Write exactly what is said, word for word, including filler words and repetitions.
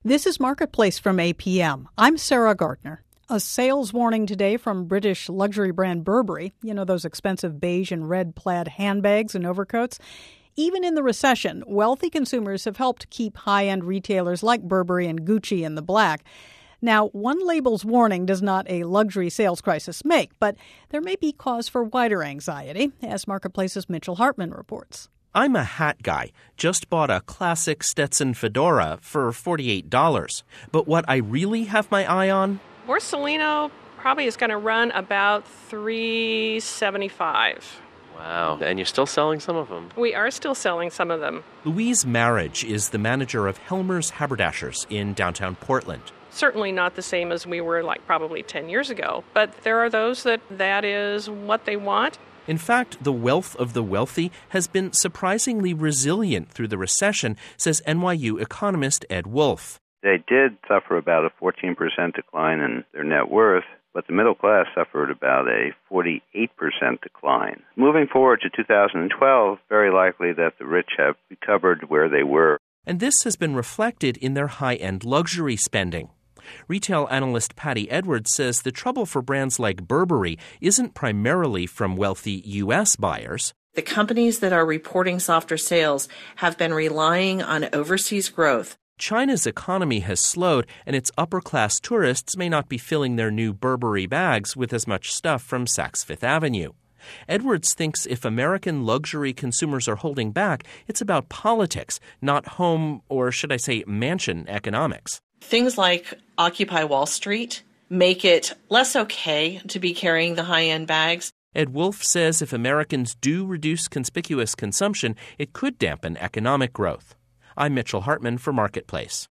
This is Marketplace from A P M. I'm Sarah Gardner. A sales warning today from British luxury brand Burberry. You know, those expensive beige and red plaid handbags and overcoats. Even in the recession, wealthy consumers have helped keep high-end retailers like Burberry and Gucci in the black. Now, one label's warning does not a luxury sales crisis make, but there may be cause for wider anxiety, as Marketplace's Mitchell Hartman reports. I'm a hat guy. Just bought a classic Stetson fedora for forty-eight dollars. But what I really have my eye on? Borsalino probably is going to run about three seventy-five. Wow. And you're still selling some of them? We are still selling some of them. Louise Marriage is the manager of Helmer's Haberdashers in downtown Portland. Certainly not the same as we were like probably ten years ago, but there are those that that is what they want. In fact, the wealth of the wealthy has been surprisingly resilient through the recession, says N Y U economist Ed Wolf. They did suffer about a fourteen percent decline in their net worth, but the middle class suffered about a forty-eight percent decline. Moving forward to two thousand twelve, very likely that the rich have recovered where they were. And this has been reflected in their high-end luxury spending. Retail analyst Patty Edwards says the trouble for brands like Burberry isn't primarily from wealthy U S buyers. The companies that are reporting softer sales have been relying on overseas growth. China's economy has slowed, and its upper-class tourists may not be filling their new Burberry bags with as much stuff from Saks Fifth Avenue. Edwards thinks if American luxury consumers are holding back, it's about politics, not home, or should I say mansion economics. Things like Occupy Wall Street make it less okay to be carrying the high-end bags. Ed Wolf says if Americans do reduce conspicuous consumption, it could dampen economic growth. I'm Mitchell Hartman for Marketplace.